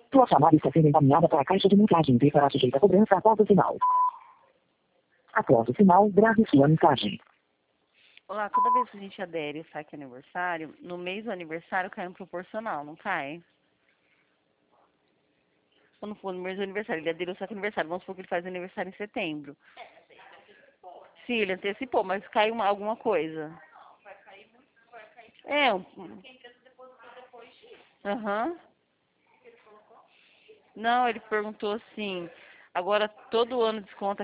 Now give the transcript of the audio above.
Tua chamada está sendo encaminhada para a caixa de mensagem e será sujeita a cobrança após o sinal. Após o sinal, grave sua mensagem. Olá, toda vez que a gente adere o saque aniversário, no mês do aniversário cai um proporcional, não cai? Quando for no mês do aniversário, ele aderiu o saque aniversário, vamos supor que ele faz aniversário em setembro. Sim, ele antecipou, mas cai alguma coisa. É, aham. Não, ele perguntou assim, agora todo ano desconta